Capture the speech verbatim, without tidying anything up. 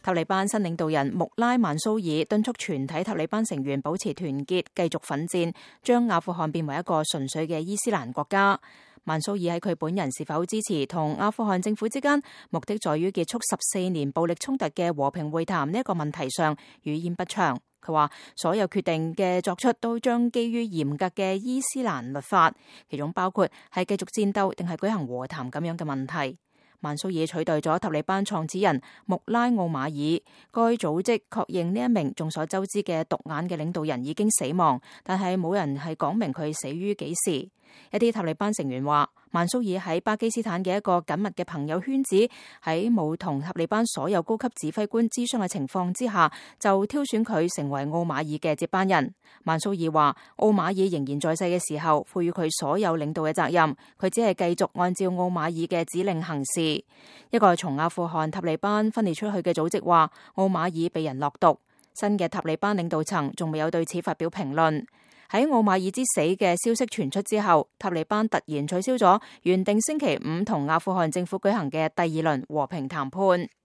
塔利班新領導人穆拉曼蘇爾敦促全體塔利班成員保持團結，繼續奮戰，將阿富汗變為一個純粹嘅伊斯蘭國家。曼蘇爾喺佢本人是否支持同阿富汗政府之間目的在於結束十四年暴力衝突嘅和平會談呢一個問題上語焉不詳。佢話所有決定嘅作出都將基於嚴格嘅伊斯蘭律法，其中包括係繼續戰鬥定係舉行和談咁樣嘅問題。曼蘇爾取代咗塔利班創始人穆拉奧馬爾，該組織確認呢一名眾所周知嘅獨眼嘅領導人已經死亡，但係冇人係講明佢死於幾時。一啲塔利班成員話，曼蘇爾喺巴基斯坦嘅一個緊密嘅朋友圈子，喺冇同塔利班所有高級指揮官諮詢嘅情況之下，就挑選佢成為奧馬爾嘅接班人。曼蘇爾話，奧馬爾仍然在世嘅時候，賦予佢所有領導嘅責任，佢只係繼續按照奧馬爾嘅指令行事。一個從阿富汗塔利班分裂出去嘅組織話，奧馬爾被人落毒。新嘅塔利班領導層仲未有對此發表評論。喺奧馬爾之死嘅消息傳出之後，塔利班突然取消咗原定星期五同阿富汗政府舉行嘅第二輪和平談判。